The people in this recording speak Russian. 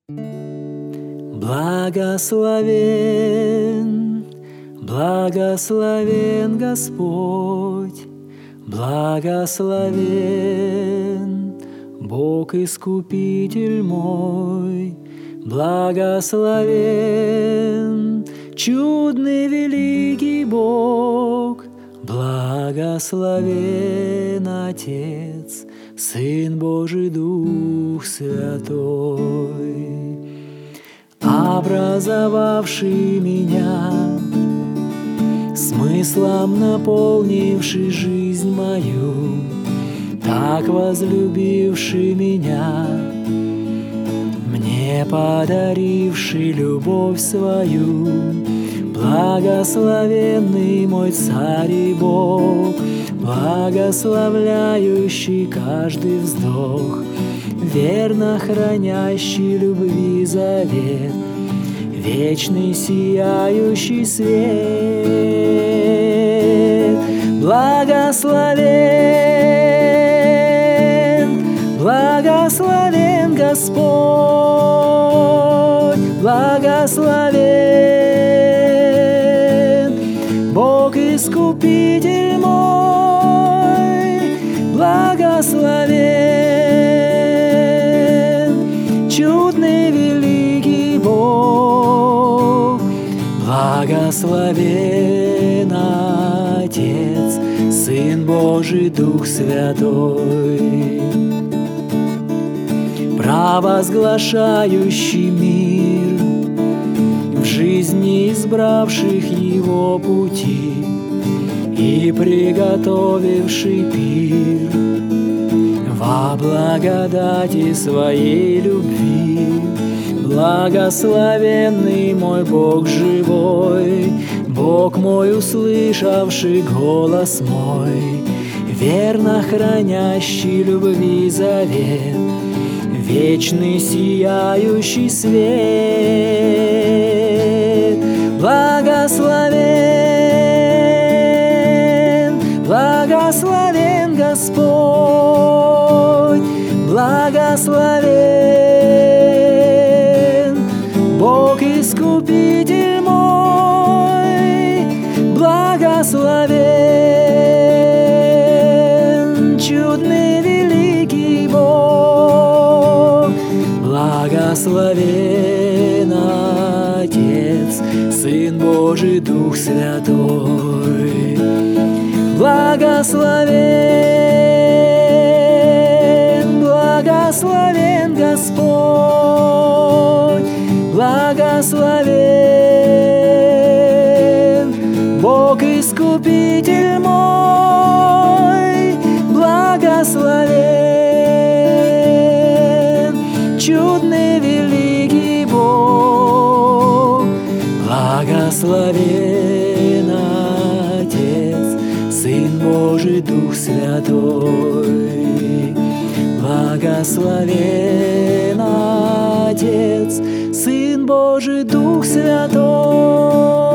Благословен, благословен Господь, благословен Бог Искупитель мой, благословен чудный великий Бог, благословен Отец, Сын Божий, Дух Святой, образовавший меня, смыслом наполнивший жизнь мою, так возлюбивший меня, мне подаривший любовь свою, благословенный мой Царь и Бог, благословляющий каждый вздох, верно хранящий любви завет, вечный сияющий свет. Благословен, благословен Господь, благословен Бог Искупитель мой, благословен чудный великий Бог, благословен Отец, Сын Божий, Дух Святой, провозглашающий мир в жизни избравших Его пути и приготовивший пир во благодати своей любви. Благословенный мой Бог живой, Бог мой, услышавший голос мой, верно хранящий любви завет, вечный сияющий свет. Благословен, благословен Господь, благословен Бог Искупитель мой, благословен чудный великий Бог, благословен Отец, Сын Божий, Дух Святой, благословен, благословен Господь, благословен Бог Искупитель мой, благословен чудный великий Бог, благословен Отец, Сын Божий, Дух Святой, благословен Отец, Сын Божий, Дух Святой.